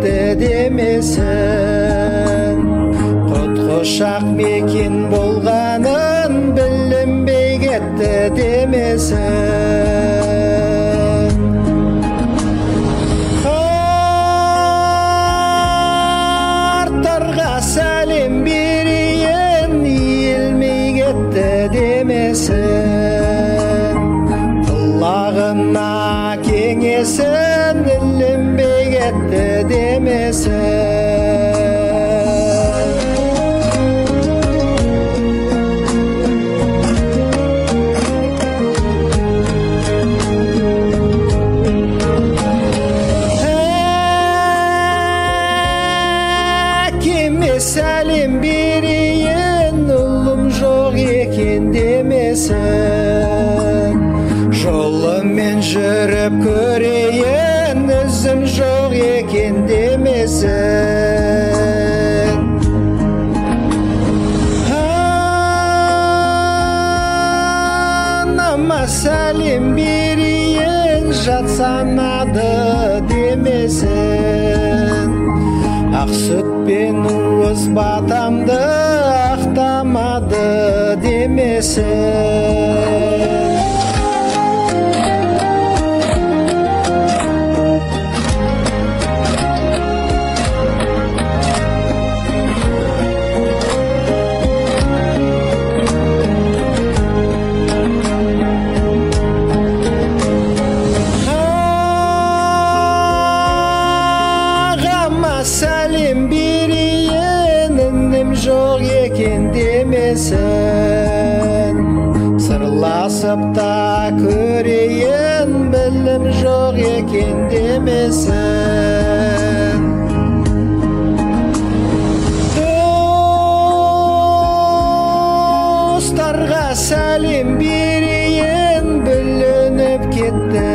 кетті демесін, құт-құшақ мекен болғанын білінбей кетті демесін. Қарттарға сәлем берейін, иілмей кетті демесін, құлағына кеңесін, ілінбей кетті демесін. Сәлем берейін, ұлым жоқ екен демесін, жолымен жүріп көрейін, ізім жоқ екен демесін. Анама сәлем берейін, жат санады демесін, ақ сүтпен уыз батамды ақтамады демесін. Сәлем берейін, інім жоқ екен демесін, сырласып та көрейін, білім жоқ екен демесін. Достарға сәлем берейін, бүлініп кетті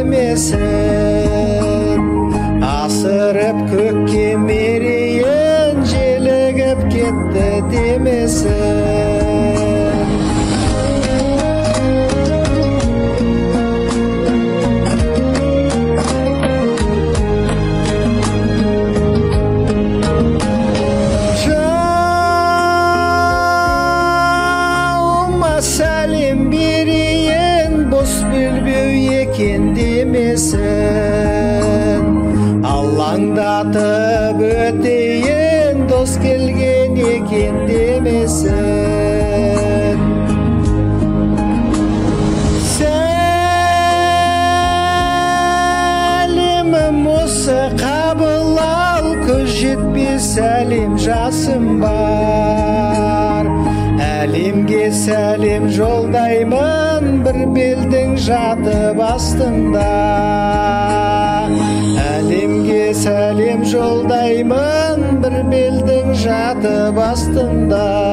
демесін, асырып көкке мерейін, желігіп кетті демесін. Жауыма сәлем берейін, бос белбеу екен демесін, алаңдатып өтейін, дос келген екен демесін. Сәлемім осы қабыл ал, көз жетпес сәлем жасым бар, әлемге сәлем жолдаймын, бір белдің жатып астында. Әлемге сәлем жолдаймын, бір белдің жатып астында.